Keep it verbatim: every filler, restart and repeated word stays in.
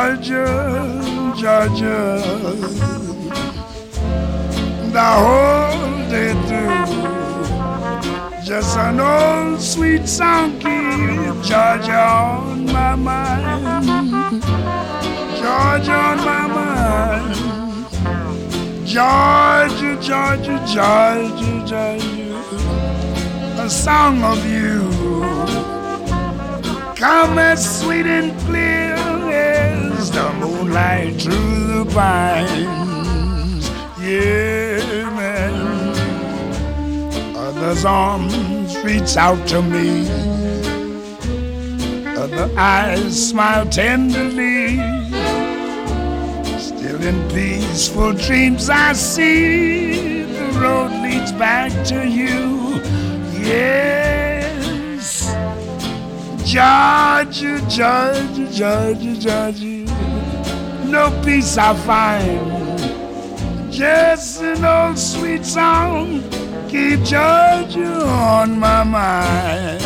Georgia, Georgia, the whole day through. Just an old sweet song keep Georgia on my mind. Georgia on my mind. Georgia, Georgia, Georgia, Georgia, a song of you. Come as sweet and clear as the moonlight through the pines. Yeah, man. Others' arms reach out to me. Other eyes smile tenderly. Still in peaceful dreams I see the road leads back to you. Yes, Georgia, Georgia, Georgia, Georgia, no peace I find. Just an old sweet song keep Georgia on my mind.